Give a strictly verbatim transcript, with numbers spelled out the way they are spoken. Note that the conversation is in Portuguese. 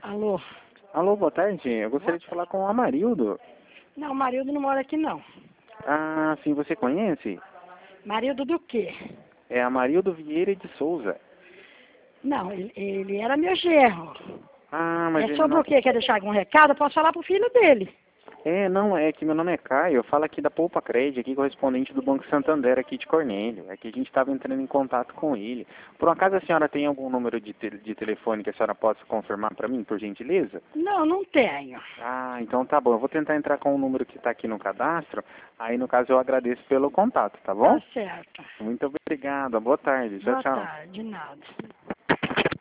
Alô? Alô, boa tarde. Eu gostaria de falar com o Amarildo. Não, o Marildo não mora aqui, não. Ah, sim, você conhece? Marildo do quê? É Amarildo Vieira de Souza. Não, ele, ele era meu genro. Ah, mas É ele sobre não... o quê? Quer deixar algum recado? Eu posso falar pro filho dele. É, não, é que meu nome é Caio, eu falo aqui da Poupa Cred, aqui correspondente do Banco Santander aqui de Cornélio. É que a gente estava entrando em contato com ele. Por um acaso a senhora tem algum número de, te de telefone que a senhora possa confirmar para mim, por gentileza? Não, não tenho. Ah, então tá bom. Eu vou tentar entrar com o número que está aqui no cadastro. Aí, no caso, eu agradeço pelo contato, tá bom? Tá certo. Muito obrigado. Boa tarde. Tchau, Boa tchau. tarde, de nada.